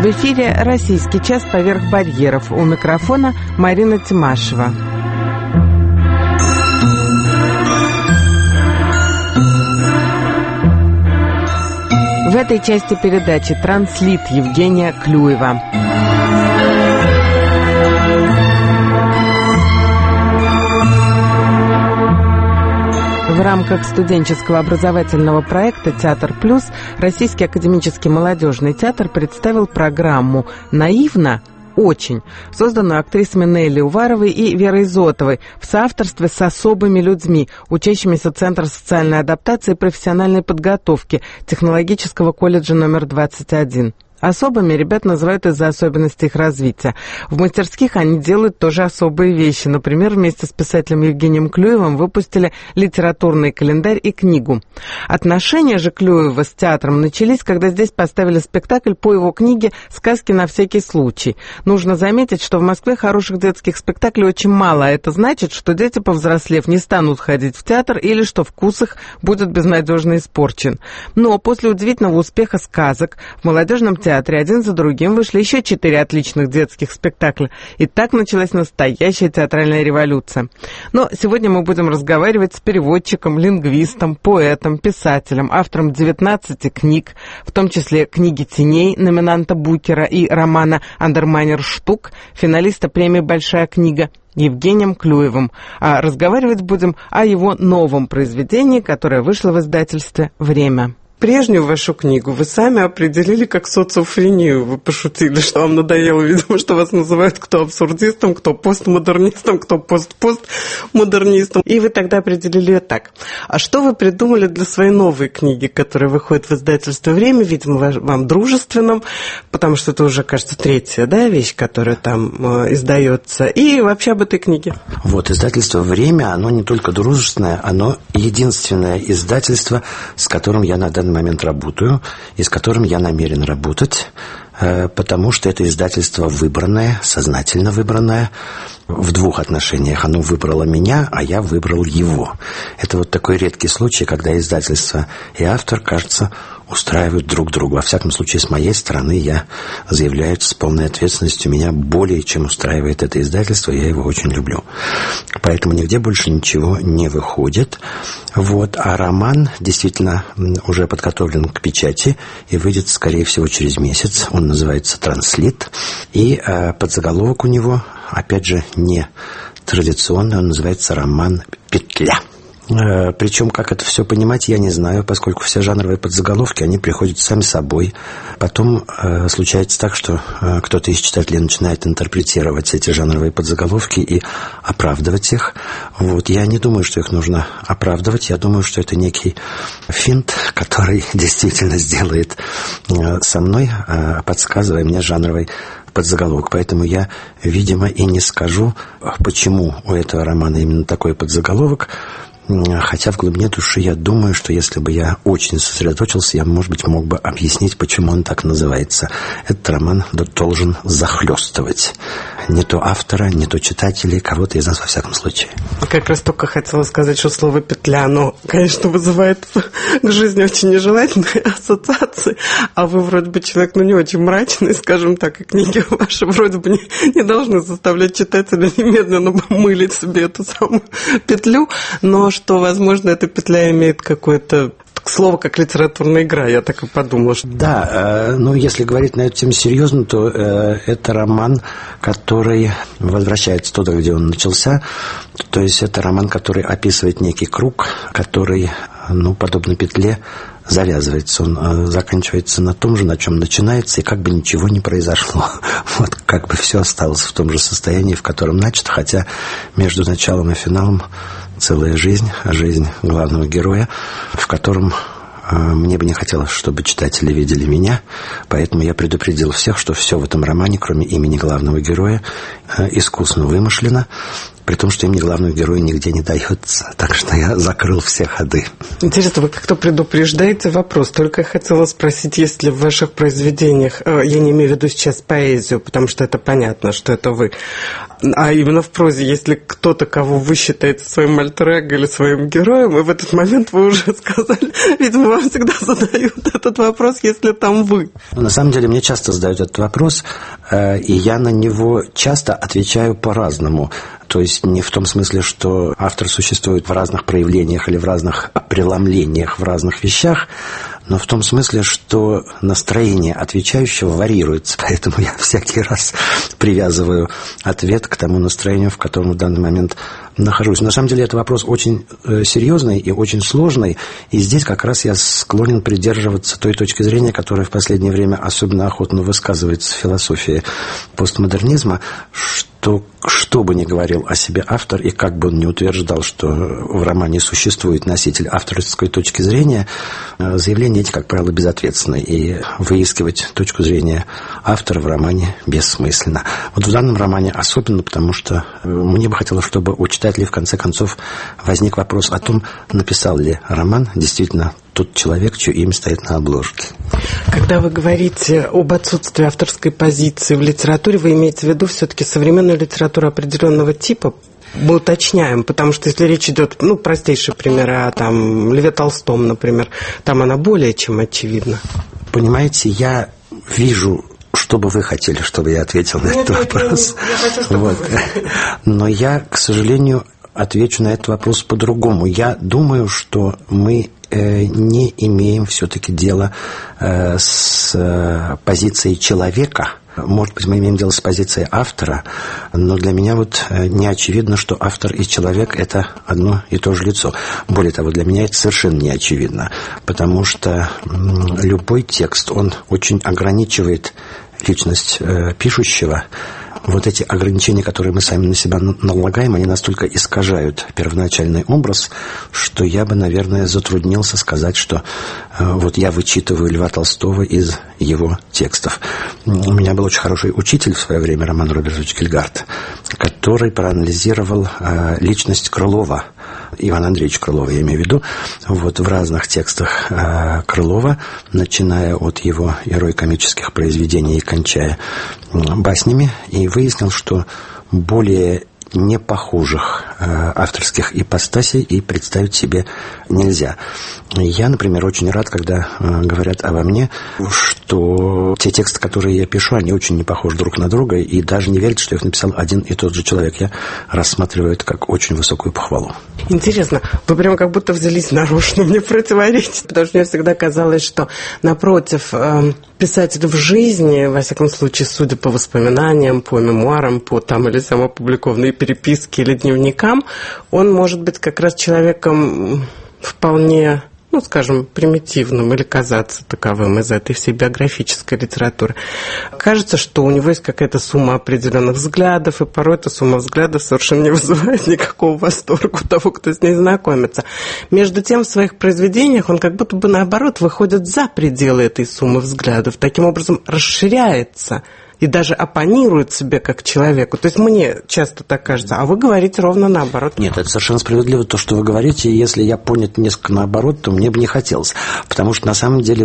В эфире «Российский час. Поверх барьеров». У микрофона Марина Тимашева. В этой части передачи «Транслит» Евгения Клюева. В рамках студенческого образовательного проекта «Театр Плюс» Российский академический молодежный театр представил программу «Наивно? Очень», созданную актрисами Нелли Уваровой и Верой Зотовой в соавторстве с особыми людьми, учащимися Центра социальной адаптации и профессиональной подготовки Технологического колледжа номер 21. Особыми ребят называют из-за особенностей их развития. В мастерских они делают тоже особые вещи. Например, вместе с писателем Евгением Клюевым выпустили литературный календарь и книгу. Отношения же Клюева с театром начались, когда здесь поставили спектакль по его книге «Сказки на всякий случай». Нужно заметить, что в Москве хороших детских спектаклей очень мало, а это значит, что дети, повзрослев, не станут ходить в театр или что вкус их будет безнадежно испорчен. Но после удивительного успеха сказок в молодежном театре один за другим вышли еще 4 отличных детских спектакля. И так началась настоящая театральная революция. Но сегодня мы будем разговаривать с переводчиком, лингвистом, поэтом, писателем, автором 19 книг, в том числе «Книги теней» номинанта Букера и романа «Андермайнер Штук», финалиста премии «Большая книга», Евгением Клюевым. А разговаривать будем о его новом произведении, которое вышло в издательстве «Время». Прежнюю вашу книгу вы сами определили как социофрению. Вы пошутили, что вам надоело, видимо, что вас называют кто абсурдистом, кто постмодернистом, кто постмодернистом. И вы тогда определили ее так. А что вы придумали для своей новой книги, которая выходит в издательстве «Время», видимо, вам дружественном, потому что это уже, кажется, 3-я, да, вещь, которая там издается, и вообще об этой книге? Вот, издательство «Время», оно не только дружественное, оно единственное издательство, с которым я на данный момент работаю и с которым я намерен работать, потому что это издательство выбранное, сознательно выбранное, в 2 отношениях. Оно выбрало меня, а я выбрал его. Это вот такой редкий случай, когда издательство и автор, кажется, устраивают друг друга. Во всяком случае, с моей стороны, я заявляю с полной ответственностью, меня более чем устраивает это издательство, я его очень люблю. Поэтому нигде больше ничего не выходит. Вот. А роман действительно уже подготовлен к печати и выйдет, скорее всего, через месяц. Он называется «Транслит». И подзаголовок у него, опять же, не традиционный, он называется «Роман «Петля». Причем, как это все понимать, я не знаю, поскольку все жанровые подзаголовки, они приходят сами собой. Потом случается так, что кто-то из читателей начинает интерпретировать эти жанровые подзаголовки и оправдывать их. Вот. Я не думаю, что их нужно оправдывать. Я думаю, что это некий финт, который действительно сделает со мной, подсказывая мне жанровый подзаголовок. Поэтому я, видимо, и не скажу, почему у этого романа именно такой подзаголовок. Хотя в глубине души я думаю, что если бы я очень сосредоточился, я, может быть, мог бы объяснить, почему он так называется. Этот роман должен захлестывать не то автора, не то читателей, кого-то из нас во всяком случае. Как раз только хотела сказать, что слово «петля», оно, конечно, вызывает к жизни очень нежелательные ассоциации, а вы вроде бы человек, не очень мрачный, скажем так, и книги ваши вроде бы не должны заставлять читателя немедленно мылить себе эту самую петлю, но что, возможно, эта петля имеет какое-то слово, как литературная игра, я так и подумала. Что... Да, ну, если говорить на эту тему серьезно, то это роман, который возвращается туда, где он начался. То есть это роман, который описывает некий круг, который, подобно петле, завязывается. Он заканчивается на том же, на чем начинается, и как бы ничего не произошло. Вот как бы все осталось в том же состоянии, в котором начато, хотя между началом и финалом целая жизнь главного героя, в котором мне бы не хотелось, чтобы читатели видели меня, поэтому я предупредил всех, что все в этом романе, кроме имени главного героя, искусно вымышлено. при том, что им ни главного героя нигде не дается. Так что я закрыл все ходы. Интересно, вы как-то предупреждаете вопрос. Только я хотела спросить, есть ли в ваших произведениях, я не имею в виду сейчас поэзию, потому что это понятно, что это вы, а именно в прозе, если кто-то, кого вы считаете своим альтер-эго или своим героем, и в этот момент вы уже сказали, видимо, вам всегда задают этот вопрос, если там вы. На самом деле, мне часто задают этот вопрос, и я на него часто отвечаю по-разному. То есть не в том смысле, что автор существует в разных проявлениях или в разных преломлениях, в разных вещах, но в том смысле, что настроение отвечающего варьируется. Поэтому я всякий раз привязываю ответ к тому настроению, в котором в данный момент нахожусь. На самом деле, это вопрос очень серьезный и очень сложный. И здесь как раз я склонен придерживаться той точки зрения, которая в последнее время особенно охотно высказывается в философии постмодернизма, что бы ни говорил о себе автор, и как бы он ни утверждал, что в романе существует носитель авторской точки зрения, заявления эти, как правило, безответственны, и выискивать точку зрения автора в романе бессмысленно. Вот в данном романе особенно, потому что мне бы хотелось, чтобы у читателей в конце концов возник вопрос о том, написал ли роман действительно тот человек, чье имя стоит на обложке. Когда вы говорите об отсутствии авторской позиции в литературе, вы имеете в виду все-таки современную литературу определенного типа? Мы уточняем, потому что если речь идет, простейшие примеры о Льве Толстом, например, там она более чем очевидна. Понимаете, я вижу, что бы вы хотели, чтобы я ответил на этот вопрос. Но я, к сожалению, отвечу на этот вопрос по-другому. Я думаю, что мы не имеем все-таки дела с позицией человека. Может быть, мы имеем дело с позицией автора, но для меня не очевидно, что автор и человек – это одно и то же лицо. Более того, для меня это совершенно не очевидно, потому что любой текст, он очень ограничивает личность пишущего. Вот эти ограничения, которые мы сами на себя налагаем, они настолько искажают первоначальный образ, что я бы, наверное, затруднился сказать, что я вычитываю Льва Толстого из его текстов. У меня был очень хороший учитель в свое время, Роман Робертович Кельгард, который проанализировал личность Крылова, Ивана Андреевича Крылова, я имею в виду, в разных текстах Крылова, начиная от его герой-комических произведений и кончая баснями, и выяснил, что более непохожих авторских ипостасей и представить себе нельзя. Я, например, очень рад, когда говорят обо мне, что те тексты, которые я пишу, они очень не похожи друг на друга, и даже не верят, что их написал один и тот же человек. Я рассматриваю это как очень высокую похвалу. Интересно, вы прямо как будто взялись нарочно мне противоречить, потому что мне всегда казалось, что напротив, писатель в жизни, во всяком случае, судя по воспоминаниям, по мемуарам, по или сам опубликованной переписке или дневникам, он может быть как раз человеком вполне, скажем, примитивным или казаться таковым из этой всей биографической литературы. Кажется, что у него есть какая-то сумма определенных взглядов, и порой эта сумма взглядов совершенно не вызывает никакого восторга у того, кто с ней знакомится. Между тем, в своих произведениях он как будто бы, наоборот, выходит за пределы этой суммы взглядов, таким образом расширяется и даже оппонирует себе как человеку. То есть мне часто так кажется, а вы говорите ровно наоборот. Нет, это совершенно справедливо то, что вы говорите. Если я понят несколько наоборот, то мне бы не хотелось. Потому что на самом деле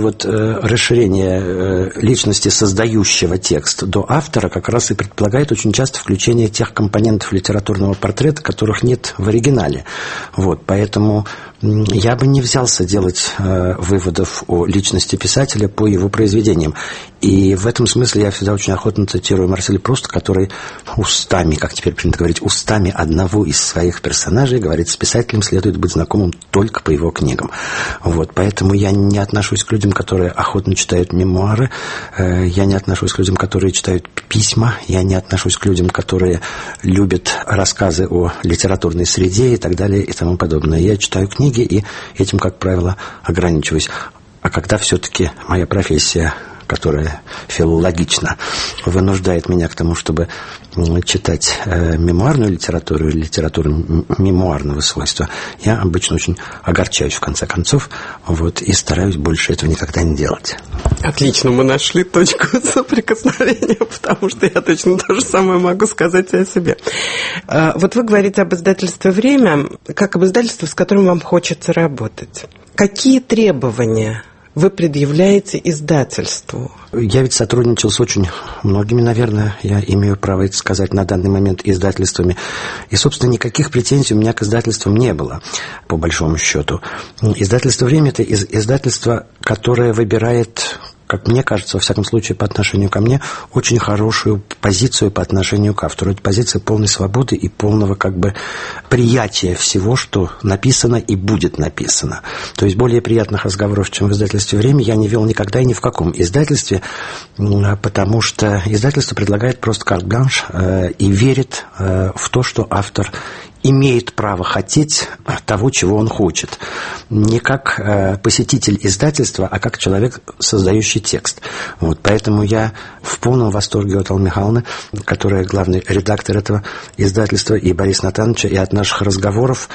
расширение личности создающего текст до автора как раз и предполагает очень часто включение тех компонентов литературного портрета, которых нет в оригинале. Поэтому я бы не взялся делать выводов о личности писателя по его произведениям. И в этом смысле я всегда очень охотно цитирую Марселя Пруста, который устами, как теперь принято говорить, устами одного из своих персонажей говорит, с писателем следует быть знакомым только по его книгам. Поэтому я не отношусь к людям, которые охотно читают мемуары, я не отношусь к людям, которые читают письма, я не отношусь к людям, которые любят рассказы о литературной среде и так далее и тому подобное. Я читаю книги и этим, как правило, ограничиваюсь. А когда все-таки моя профессия которая филологична, вынуждает меня к тому, чтобы читать мемуарную литературу или литературу мемуарного свойства, я обычно очень огорчаюсь в конце концов, вот, и стараюсь больше этого никогда не делать. Отлично, мы нашли точку соприкосновения, потому что я точно то же самое могу сказать о себе. Вот вы говорите об издательстве «Время» как об издательстве, с которым вам хочется работать. Какие требования вы предъявляете издательству? Я ведь сотрудничал с очень многими, наверное, я имею право это сказать, на данный момент издательствами. И, собственно, никаких претензий у меня к издательствам не было, по большому счету. Издательство «Время» — это издательство, которое выбирает, как мне кажется, во всяком случае, по отношению ко мне, очень хорошую позицию по отношению к автору. Это позиция полной свободы и полного как бы приятия всего, что написано и будет написано. То есть более приятных разговоров, чем в издательстве «Время», я не вел никогда и ни в каком издательстве, потому что издательство предлагает просто карт-бланш и верит в то, что автор имеет право хотеть того, чего он хочет. Не как посетитель издательства, а как человек, создающий текст. Вот, поэтому я в полном восторге от Аллы Михайловны, которая главный редактор этого издательства, и Бориса Натановича, и от наших разговоров,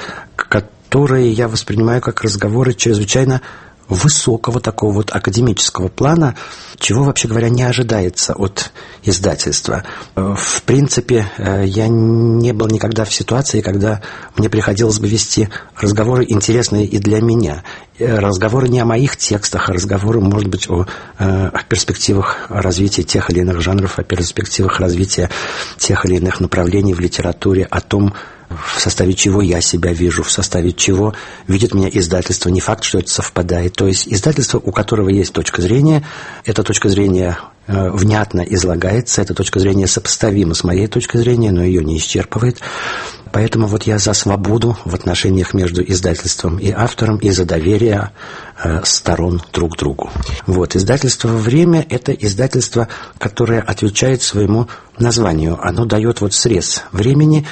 которые я воспринимаю как разговоры чрезвычайно высокого такого вот академического плана, чего, вообще говоря, не ожидается от издательства. В принципе, я не был никогда в ситуации, когда мне приходилось бы вести разговоры интересные и для меня. Разговоры не о моих текстах, а разговоры, может быть, о перспективах развития тех или иных жанров, о перспективах развития тех или иных направлений в литературе, о том, в составе чего я себя вижу, в составе чего видит меня издательство. Не факт, что это совпадает. То есть издательство, у которого есть точка зрения, эта точка зрения внятно излагается, эта точка зрения сопоставима с моей точкой зрения, но ее не исчерпывает. Поэтому вот я за свободу в отношениях между издательством и автором, и за доверие сторон друг к другу. Вот, издательство «Время» — это издательство, которое отвечает своему названию. Оно дает вот срез времени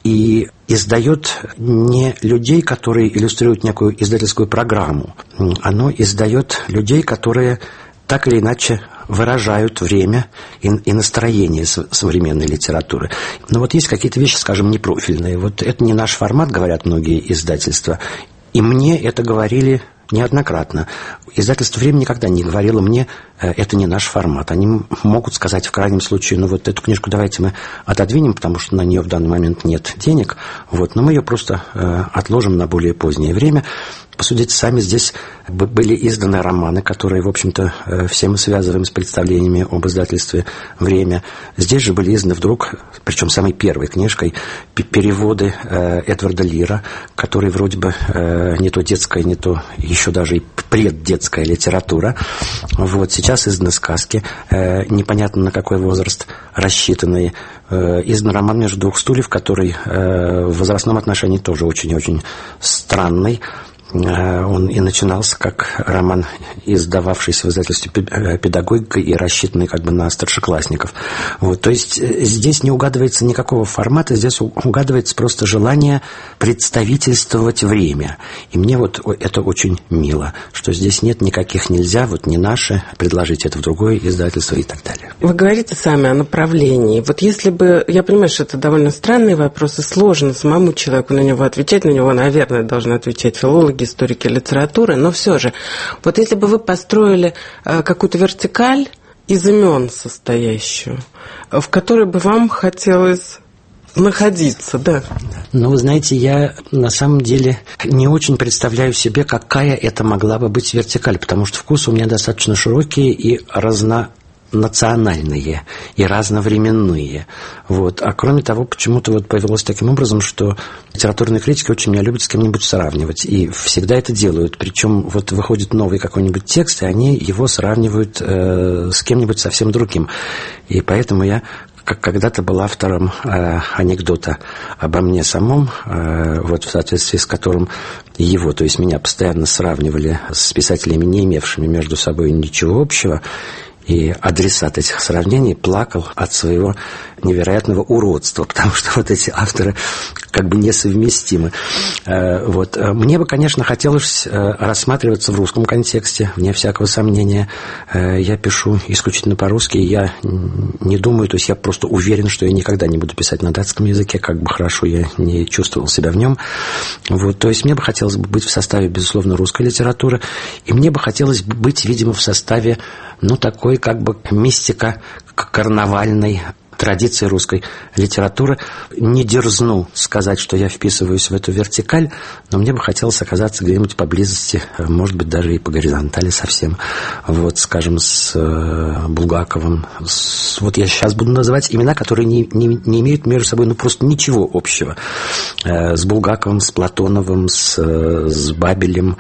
и издает не людей, которые иллюстрируют некую издательскую программу. Оно издает людей, которые так или иначе выражают время и настроение современной литературы. Но вот есть какие-то вещи, скажем, непрофильные. Вот это не наш формат, говорят многие издательства. И мне это говорили неоднократно. Издательство «Время» никогда не говорило мне, это не наш формат. Они могут сказать в крайнем случае, ну вот эту книжку давайте мы отодвинем, потому что на нее в данный момент нет денег, вот, но мы ее просто отложим на более позднее время. Посудите сами, здесь были изданы романы, которые, в общем-то, все мы связываем с представлениями об издательстве «Время». Здесь же были изданы вдруг, причем самой первой книжкой, переводы Эдварда Лира, который вроде бы не то детская, не то еще даже и преддетская литература. Вот, сейчас изданы сказки, непонятно на какой возраст рассчитанные. Издан роман «Между двух стульев», который в возрастном отношении тоже очень-очень странный. Он и начинался как роман, издававшийся в издательстве «Педагогика» и рассчитанный как бы на старшеклассников. Вот, то есть здесь не угадывается никакого формата, здесь угадывается просто желание представительствовать время. И мне вот это очень мило, что здесь нет никаких «нельзя», вот не наше, предложить это в другое издательство и так далее. Вы говорите сами о направлении. Вот если бы, я понимаю, что это довольно странные вопросы, сложно самому человеку на него отвечать, на него, наверное, должны отвечать филологи, историки литературы, но все же, вот если бы вы построили какую-то вертикаль из имен состоящую, в которой бы вам хотелось находиться, да? Ну, вы знаете, я на самом деле не очень представляю себе, какая это могла бы быть вертикаль, потому что вкусы у меня достаточно широкие и национальные и разновременные. Вот. А кроме того, почему-то вот повелось таким образом, что литературные критики очень меня любят с кем-нибудь сравнивать. И всегда это делают. Причем вот выходит новый какой-нибудь текст, и они его сравнивают с кем-нибудь совсем другим. И поэтому я когда-то был автором анекдота обо мне самом, вот в соответствии с которым его, то есть меня, постоянно сравнивали с писателями, не имевшими между собой ничего общего. И адресат этих сравнений плакал от своего невероятного уродства, потому что вот эти авторы как бы несовместимы. Вот. Мне бы, конечно, хотелось рассматриваться в русском контексте, вне всякого сомнения. Я пишу исключительно по-русски, я не думаю, то есть я просто уверен, что я никогда не буду писать на датском языке, как бы хорошо я не чувствовал себя в нем. Вот. То есть мне бы хотелось быть в составе, безусловно, русской литературы, и мне бы хотелось быть, видимо, в составе, такой как бы мистика-карнавальной традиции русской литературы. Не дерзну сказать, что я вписываюсь в эту вертикаль, но мне бы хотелось оказаться где-нибудь поблизости, может быть, даже и по горизонтали совсем. Вот, скажем, с Булгаковым. Вот я сейчас буду называть имена, которые не имеют между собой просто ничего общего. С Булгаковым, с Платоновым, с Бабелем,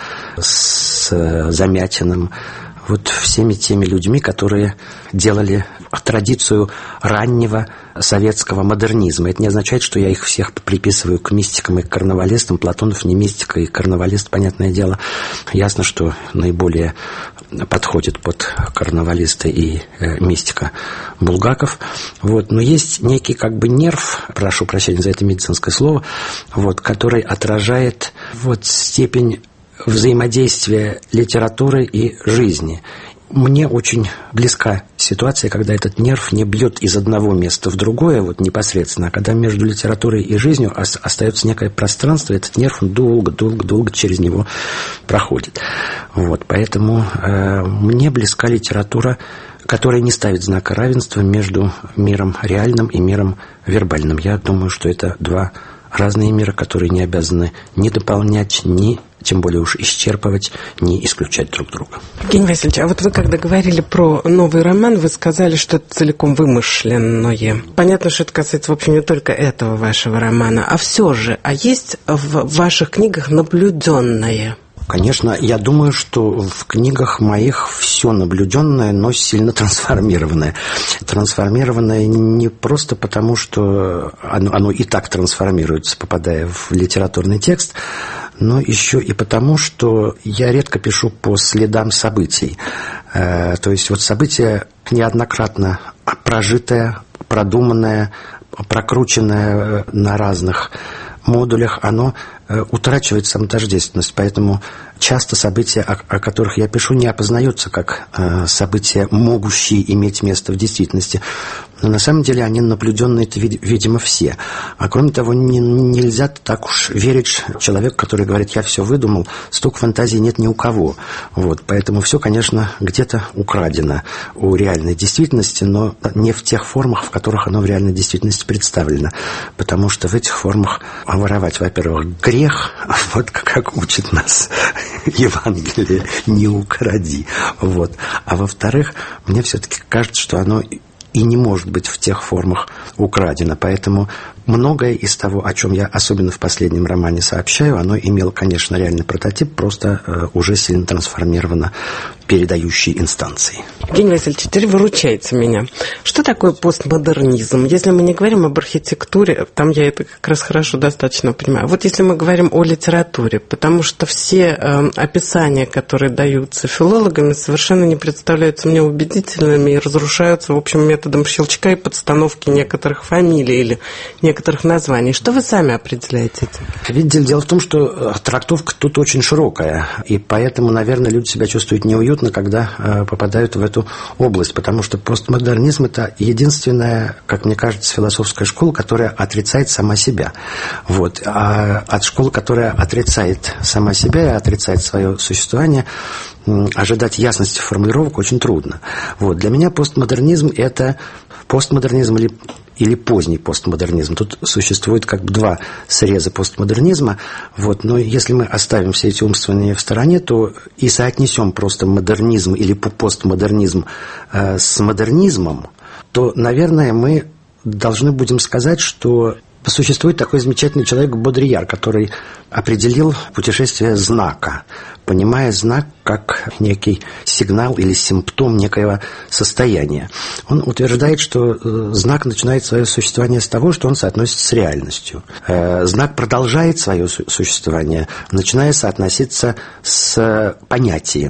с Замятиным. Вот всеми теми людьми, которые делали традицию раннего советского модернизма. Это не означает, что я их всех приписываю к мистикам и к карнавалистам. Платонов не мистик и карнавалист, понятное дело. Ясно, что наиболее подходит под карнавалиста и мистика Булгаков. Вот. Но есть некий как бы нерв, прошу прощения за это медицинское слово, вот, который отражает степень взаимодействия литературы и жизни. Мне очень близка ситуация, когда этот нерв не бьет из одного места в другое, непосредственно, а когда между литературой и жизнью остается некое пространство, этот нерв долго через него проходит. Вот, поэтому мне близка литература, которая не ставит знака равенства между миром реальным и миром вербальным. Я думаю, что это два разные мира, которые не обязаны ни дополнять, ни тем более уж исчерпывать, не исключать друг друга. Евгений Васильевич, а вот вы когда говорили про новый роман, вы сказали, что это целиком вымышленное. Понятно, что это касается, в общем, не только этого вашего романа, а все же, есть в ваших книгах наблюденное? Конечно, я думаю, что в книгах моих все наблюденное, но сильно трансформированное. Трансформированное не просто потому, что оно и так трансформируется, попадая в литературный текст, но еще и потому, что я редко пишу по следам событий. То есть событие неоднократно прожитое, продуманное, прокрученное на разных модулях, оно утрачивает самотождественность, поэтому часто события, о которых я пишу, не опознаются как события, могущие иметь место в действительности. Но на самом деле они наблюденные, видимо, все. А кроме того, нельзя так уж верить человеку, который говорит: я все выдумал, столько фантазий нет ни у кого. Поэтому все, конечно, где-то украдено у реальной действительности, но не в тех формах, в которых оно в реальной действительности представлено. Потому что в этих формах воровать, во-первых, грех, как учит нас Евангелие, не укради. А во-вторых, мне все-таки кажется, что оно и не может быть в тех формах украдено. Поэтому многое из того, о чем я особенно в последнем романе сообщаю, оно имело, конечно, реальный прототип, просто уже сильно трансформировано передающей инстанцией. Евгений Васильевич, теперь выручайте меня. Что такое постмодернизм? Если мы не говорим об архитектуре, там я это как раз хорошо достаточно понимаю. Если мы говорим о литературе, потому что все описания, которые даются филологами, совершенно не представляются мне убедительными и разрушаются, в общем, методом щелчка и подстановки некоторых фамилий или некоторых названий. Что вы сами определяете этим? Видите, дело в том, что трактовка тут очень широкая, и поэтому, наверное, люди себя чувствуют неуютно, когда попадают в эту область, потому что постмодернизм – это единственная, как мне кажется, философская школа, которая отрицает сама себя. А от школы, которая отрицает сама себя и отрицает свое существование, ожидать ясности формулировок очень трудно. Для меня постмодернизм – это постмодернизм или поздний постмодернизм. Тут существует два среза постмодернизма. Но если мы оставим все эти умственные в стороне, то и соотнесем просто модернизм или постмодернизм с модернизмом, то, наверное, мы должны будем сказать, что существует такой замечательный человек Бодрияр, который определил путешествие знака, понимая знак как некий сигнал или симптом некоего состояния. Он утверждает, что знак начинает свое существование с того, что он соотносится с реальностью. Знак продолжает свое существование, начиная соотноситься с понятием.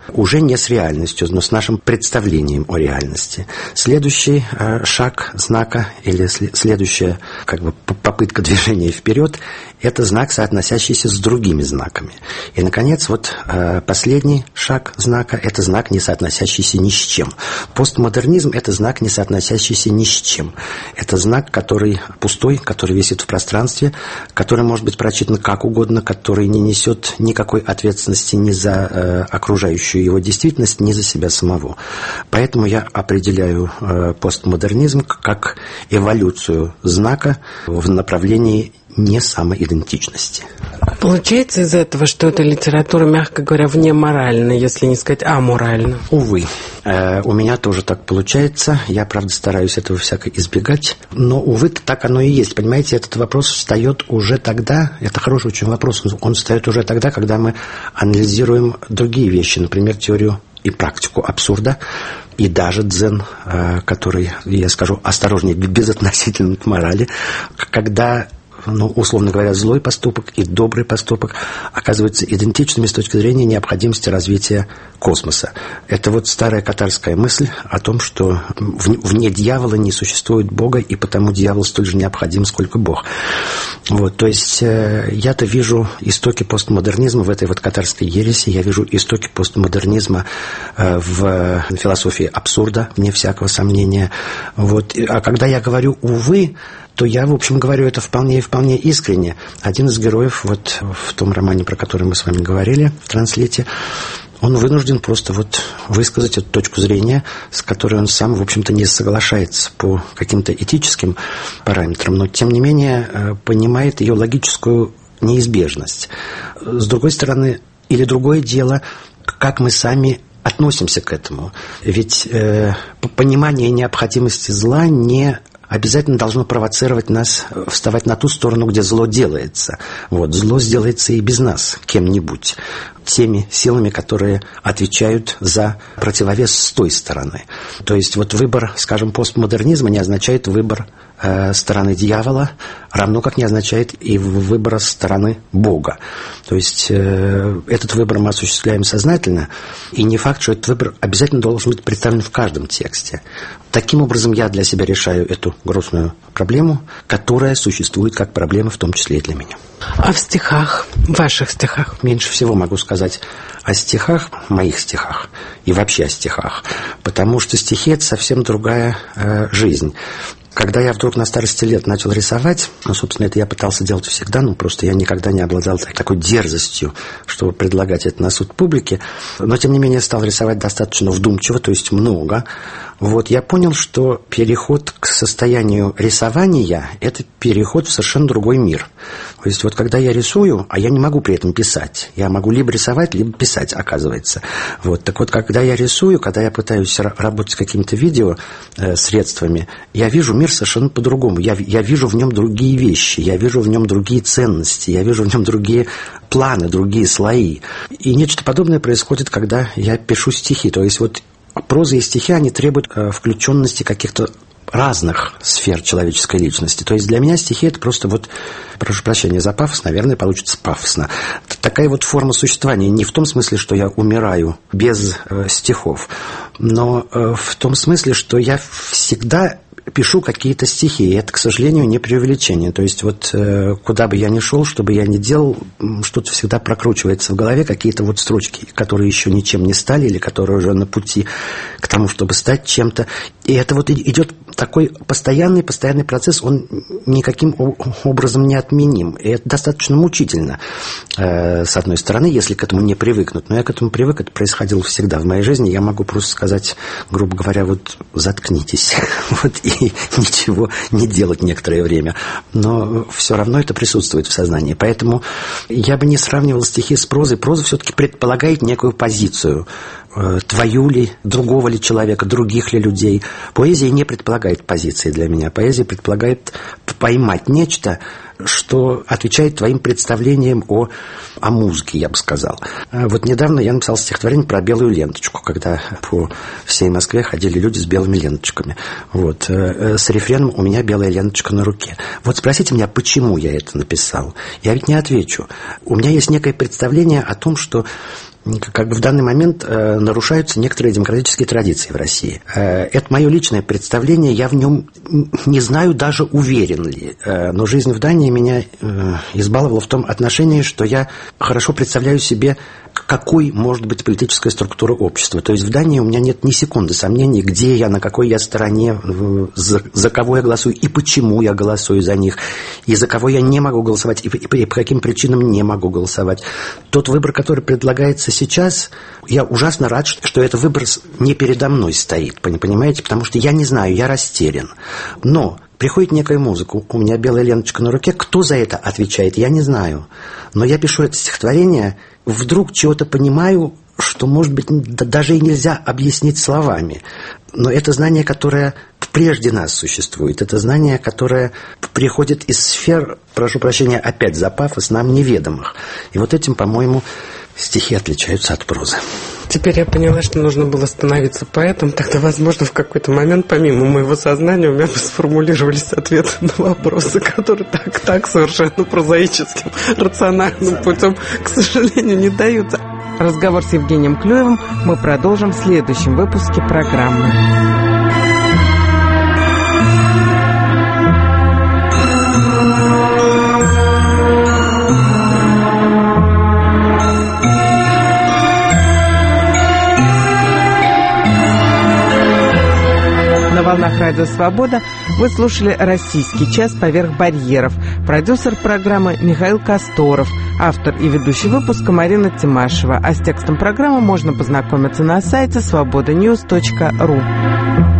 уже не с реальностью, но с нашим представлением о реальности. Следующий шаг знака или следующая попытка движения вперед – это знак, соотносящийся с другими знаками. И, наконец, последний шаг знака – это знак, не соотносящийся ни с чем. Постмодернизм – это знак, не соотносящийся ни с чем. Это знак, который пустой, который висит в пространстве, который может быть прочитан как угодно, который не несет никакой ответственности ни за окружающую его действительность, ни за себя самого. Поэтому я определяю постмодернизм как эволюцию знака в направлении не самоидентичности. Получается из этого, что эта литература, мягко говоря, внеморальна, если не сказать аморальна? Увы. У меня тоже так получается. Я, правда, стараюсь этого всяко избегать. Но, увы, так оно и есть. Понимаете, этот вопрос встает уже тогда. Это хороший очень вопрос. Он встает уже тогда, когда мы анализируем другие вещи. Например, теорию и практику абсурда, и даже дзен, который, я скажу осторожнее, безотносительно к морали, когда, условно говоря, злой поступок и добрый поступок оказываются идентичными с точки зрения необходимости развития космоса. Это старая катарская мысль о том, что вне дьявола не существует Бога, и потому дьявол столь же необходим, сколько Бог. То есть я-то вижу истоки постмодернизма в этой катарской ереси, я вижу истоки постмодернизма в философии абсурда, вне всякого сомнения. А когда я говорю «увы», то я, в общем, говорю это вполне и вполне искренне. Один из героев в том романе, про который мы с вами говорили, в «Транслите», он вынужден просто высказать эту точку зрения, с которой он сам, в общем-то, не соглашается по каким-то этическим параметрам, но, тем не менее, понимает ее логическую неизбежность. С другой стороны, или другое дело, как мы сами относимся к этому. Ведь понимание необходимости зла не обязательно должно провоцировать нас вставать на ту сторону, где зло делается. Зло сделается и без нас кем-нибудь, теми силами, которые отвечают за противовес с той стороны. То есть выбор, скажем, постмодернизма не означает выбор стороны дьявола, равно как не означает и выбора стороны Бога. То есть этот выбор мы осуществляем сознательно, и не факт, что этот выбор обязательно должен быть представлен в каждом тексте. Таким образом, я для себя решаю эту грустную проблему, которая существует как проблема, в том числе и для меня. А в стихах, в ваших стихах? Меньше всего могу сказать о стихах, моих стихах, и вообще о стихах, потому что стихи – это совсем другая жизнь. Когда я вдруг на старости лет начал рисовать, собственно, это я пытался делать всегда, просто я никогда не обладал такой дерзостью, чтобы предлагать это на суд публике, но, тем не менее, стал рисовать достаточно вдумчиво, то есть много. Я понял, что переход к состоянию рисования – это переход в совершенно другой мир. То есть когда я рисую, а я не могу при этом писать, я могу либо рисовать, либо писать, оказывается. Когда я рисую, когда я пытаюсь работать с какими-то видеосредствами, я вижу мир совершенно по-другому. Я вижу в нем другие вещи, я вижу в нем другие ценности, я вижу в нем другие планы, другие слои. И нечто подобное происходит, когда я пишу стихи. То есть проза и стихи, они требуют включенности каких-то разных сфер человеческой личности. То есть для меня стихи – это просто прошу прощения за пафос, наверное, получится пафосно. Такая форма существования не в том смысле, что я умираю без стихов, но в том смысле, что я всегда пишу какие-то стихи, и это, к сожалению, не преувеличение. То есть куда бы я ни шел, что бы я ни делал, что-то всегда прокручивается в голове, какие-то строчки, которые еще ничем не стали, или которые уже на пути к тому, чтобы стать чем-то. И это идет такой постоянный процесс, он никаким образом не отменим. И это достаточно мучительно, с одной стороны, если к этому не привыкнуть. Но я к этому привык, это происходило всегда в моей жизни. Я могу просто сказать, грубо говоря, заткнитесь, и ничего не делать некоторое время. Но все равно это присутствует в сознании. Поэтому я бы не сравнивал стихи с прозой. Проза все-таки предполагает некую позицию. Твою ли, другого ли человека, других ли людей. Поэзия не предполагает позиции для меня. Поэзия предполагает поймать нечто, что отвечает твоим представлениям о музыке, я бы сказал. Недавно я написал стихотворение про белую ленточку, когда по всей Москве ходили люди с белыми ленточками. С рефреном «У меня белая ленточка на руке». Спросите меня, почему я это написал. Я ведь не отвечу. У меня есть некое представление о том, что как бы в данный момент нарушаются некоторые демократические традиции в России. Это мое личное представление, я в нем не знаю, даже уверен ли. Но жизнь в Дании меня избаловала в том отношении, что я хорошо представляю себе, какой может быть политическая структура общества. То есть в Дании у меня нет ни секунды сомнений, где я, на какой я стороне, за кого я голосую и почему я голосую за них, и за кого я не могу голосовать, и по каким причинам не могу голосовать. Тот выбор, который предлагается сейчас, я ужасно рад, что этот выбор не передо мной стоит, понимаете? Потому что я не знаю, я растерян. Но приходит некая музыка, у меня белая ленточка на руке, кто за это отвечает, я не знаю. Но я пишу это стихотворение, вдруг чего-то понимаю, что, может быть, даже и нельзя объяснить словами. Но это знание, которое прежде нас существует, это знание, которое приходит из сфер, прошу прощения, опять за пафос, нам неведомых. И вот этим, по-моему, стихи отличаются от прозы. Теперь я поняла, что нужно было становиться поэтом. Тогда, возможно, в какой-то момент, помимо моего сознания, у меня бы сформулировались ответы на вопросы, которые так совершенно прозаическим, рациональным путем, к сожалению, не даются. Разговор с Евгением Клюевым мы продолжим в следующем выпуске программы. На волнах Радио Свобода вы слушали «Российский час поверх барьеров». Продюсер программы Михаил Косторов, автор и ведущий выпуска Марина Тимашева. А с текстом программы можно познакомиться на сайте svobodanews.ru.